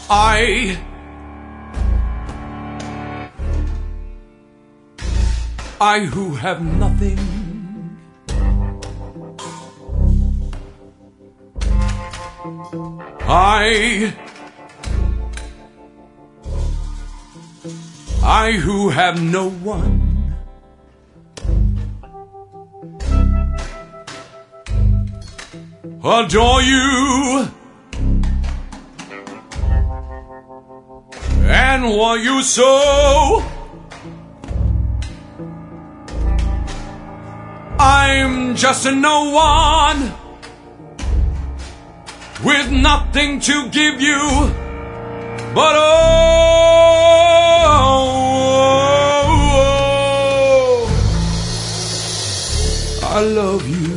I who have nothing, I who have no one, adore you and want you so. I'm just a no one with nothing to give you but oh, I love you.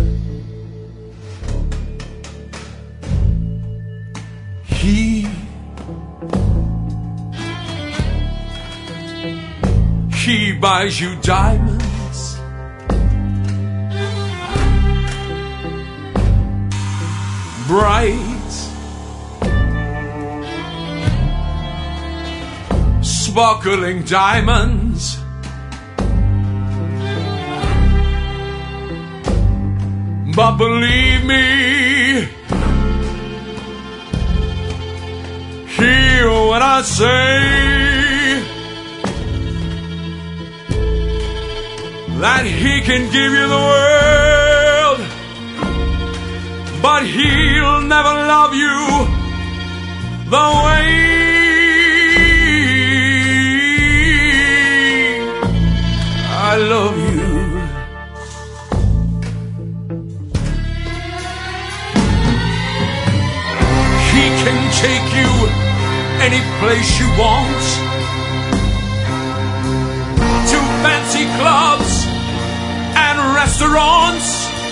He buys you diamonds, bright, sparkling diamonds. But believe me, hear what I say, that he can give you the world, but he'll never love you the way I love you. He can take you any place you want, to fancy clubs and restaurants,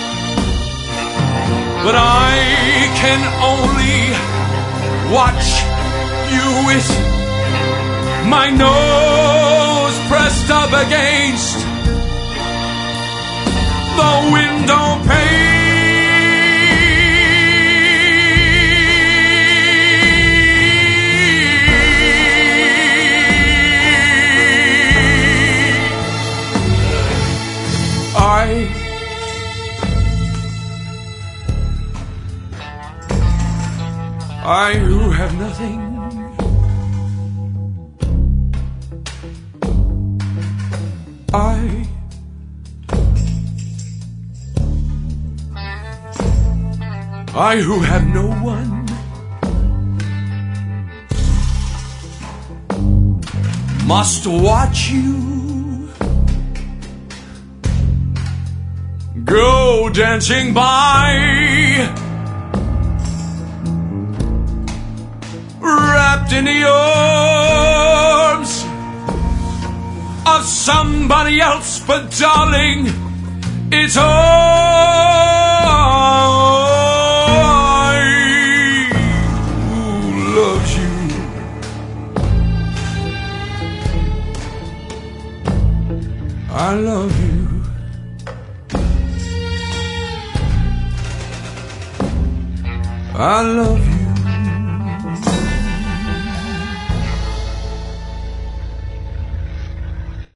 but I can only watch you with my nose pressed up against the window pane. I who have nothing, I who have no one, must watch you go dancing by, wrapped in the arms of somebody else, but darling, it's I who loves you. I love you. I love you.